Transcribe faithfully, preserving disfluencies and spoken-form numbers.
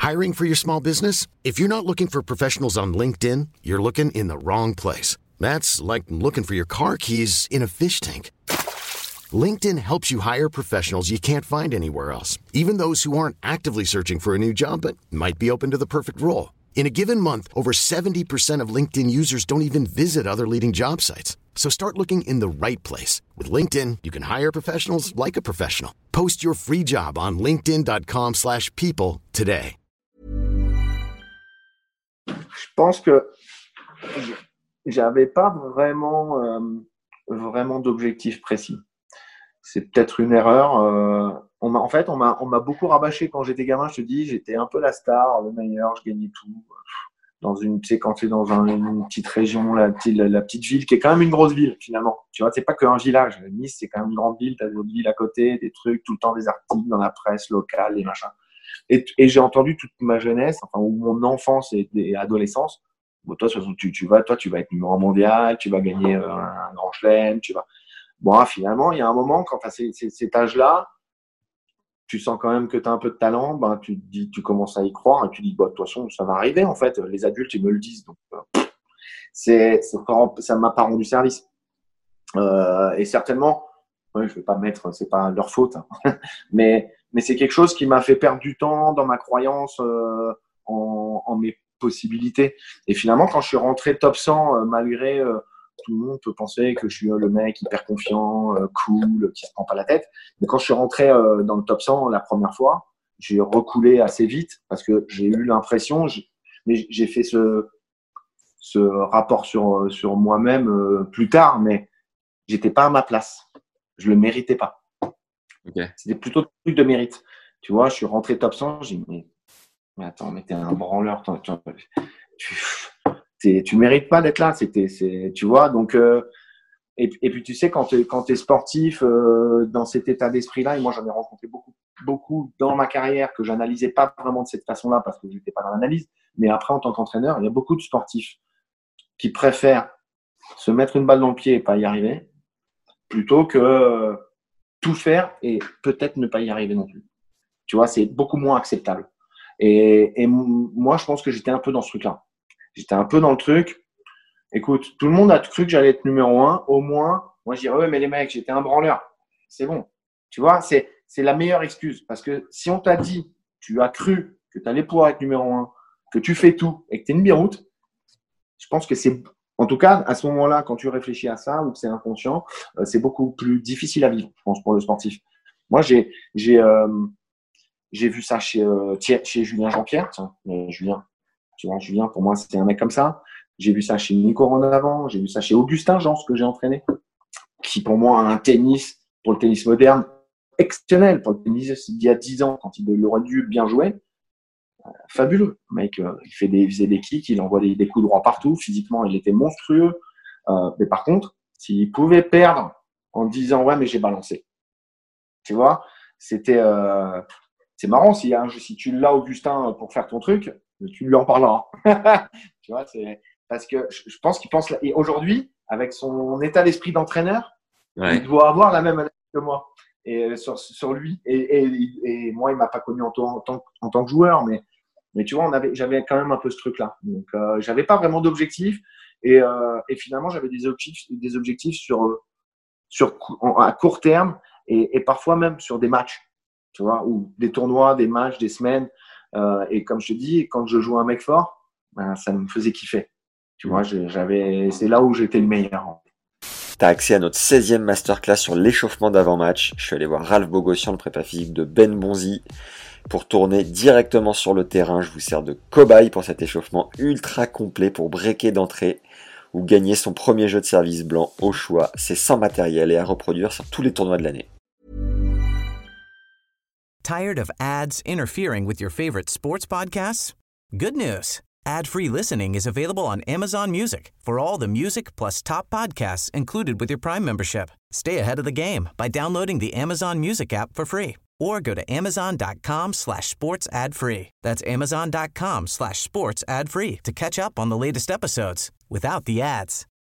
Hiring for your small business? If you're not looking for professionals on LinkedIn, you're looking in the wrong place. That's like looking for your car keys in a fish tank. LinkedIn helps you hire professionals you can't find anywhere else, even those who aren't actively searching for a new job but might be open to the perfect role. In a given month, over seventy percent of LinkedIn users don't even visit other leading job sites. So start looking in the right place. With LinkedIn, you can hire professionals like a professional. Post your free job on linkedin.com slash people today. Je pense que j'avais pas vraiment, euh, vraiment d'objectif précis. C'est peut-être une erreur. Euh, on m'a, en fait, on m'a, on m'a beaucoup rabâché quand j'étais gamin. Je te dis, j'étais un peu la star, le meilleur, je gagnais tout. Dans une, tu sais, quand tu es dans un, une petite région, la petite, la, la petite ville, qui est quand même une grosse ville, finalement. Tu vois, c'est pas qu'un village. Nice, c'est quand même une grande ville. Tu as d'autres villes à côté, des trucs, tout le temps des articles dans la presse locale, et machin. Et, et j'ai entendu toute ma jeunesse, enfin, ou mon enfance et, et adolescence. Bon, toi, de toute façon, tu, tu vas, toi, tu vas être numéro un mondial, tu vas gagner euh, un grand chelem, tu vas. Bon, finalement, il y a un moment, quand tu as ces, ces, cet âge-là, tu sens quand même que tu as un peu de talent, ben, tu, te dis, tu commences à y croire et tu dis, bah, de toute façon, ça va arriver, en fait. Les adultes, ils me le disent. Donc, euh, c'est, c'est pas, ça ne m'a pas rendu service. Euh, et certainement, ouais, je ne vais pas mettre, c'est pas leur faute, hein, mais, mais c'est quelque chose qui m'a fait perdre du temps dans ma croyance euh, en, en mes possibilités. Et finalement, quand je suis rentré top cent, euh, malgré. Euh, tout le monde peut penser que je suis le mec hyper confiant, euh, cool, qui se prend pas la tête. Mais quand je suis rentré euh, dans le top cent la première fois, j'ai reculé assez vite parce que j'ai eu l'impression, j'ai, mais j'ai fait ce, ce rapport sur, sur moi-même euh, plus tard, mais j'étais pas à ma place. Je le méritais pas. Okay. C'était plutôt un truc de mérite. Tu vois, je suis rentré top cent, j'ai dit, mais, mais attends, mais t'es un branleur, tu, tu, tu, tu mérites pas d'être là. C'était, c'est, tu vois, donc, euh, et, et puis tu sais, quand tu quand es sportif, euh, dans cet état d'esprit-là, et moi j'en ai rencontré beaucoup, beaucoup dans ma carrière que j'analysais pas vraiment de cette façon-là parce que j'étais pas dans l'analyse, mais après en tant qu'entraîneur, il y a beaucoup de sportifs qui préfèrent se mettre une balle dans le pied et pas y arriver, plutôt que euh, tout faire et peut-être ne pas y arriver non plus. Tu vois, c'est beaucoup moins acceptable. Et, et m- moi, je pense que j'étais un peu dans ce truc-là. J'étais un peu dans le truc. Écoute, tout le monde a cru que j'allais être numéro un. Au moins, moi, je dirais, ouais, mais les mecs, j'étais un branleur. C'est bon. Tu vois, c'est, c'est la meilleure excuse. Parce que si on t'a dit, tu as cru que tu allais pouvoir être numéro un, que tu fais tout et que tu es une biroute, je pense que c'est, en tout cas, à ce moment-là, quand tu réfléchis à ça ou que c'est inconscient, euh, c'est beaucoup plus difficile à vivre, je pense, pour le sportif. Moi, j'ai, j'ai, euh, j'ai vu ça chez, euh, chez Julien Jean-Pierre. Tiens, euh, Julien, tu vois, Julien, pour moi, c'était un mec comme ça. J'ai vu ça chez Nico Rendavant. J'ai vu ça chez Augustin Jean, ce que j'ai entraîné, qui pour moi a un tennis, pour le tennis moderne, exceptionnel. Pour le tennis d'il y a dix ans, quand il aurait dû bien jouer, euh, fabuleux. Le mec, euh, il, fait des, il faisait des kicks, il envoie des, des coups droits partout. Physiquement, il était monstrueux. Euh, mais par contre, s'il pouvait perdre en disant « ouais, mais j'ai balancé », tu vois, c'était… Euh, c'est marrant, si, hein, si tu l'as, Augustin, pour faire ton truc, tu lui en parleras. Tu vois, c'est parce que je, je pense qu'il pense. Et aujourd'hui, avec son état d'esprit d'entraîneur, ouais. Il doit avoir la même analyse que moi et sur, sur lui. Et, et, et moi, il m'a pas connu en, en, tant, en tant que joueur, mais mais tu vois, on avait, j'avais quand même un peu ce truc-là. Donc, euh, j'avais pas vraiment d'objectifs et, euh, et finalement, j'avais des objectifs, des objectifs sur sur à court terme et, et parfois même sur des matchs. Tu vois, ou des tournois, des matchs, des semaines. Euh, et comme je te dis, quand je joue un mec fort, ben, ça me faisait kiffer. Tu vois, j'avais, c'est là où j'étais le meilleur. Tu as accès à notre seizième masterclass sur l'échauffement d'avant-match. Je suis allé voir Ralph Bogossian, le prépa physique de Ben Bonzi, pour tourner directement sur le terrain. Je vous sers de cobaye pour cet échauffement ultra complet pour breaker d'entrée ou gagner son premier jeu de service blanc au choix. C'est sans matériel et à reproduire sur tous les tournois de l'année. Tired of ads interfering with your favorite sports podcasts? Good news. Ad-free listening is available on Amazon Music for all the music plus top podcasts included with your Prime membership. Stay ahead of the game by downloading the Amazon Music app for free or go to amazon.com slash sports ad free. That's amazon.com slash sports ad free to catch up on the latest episodes without the ads.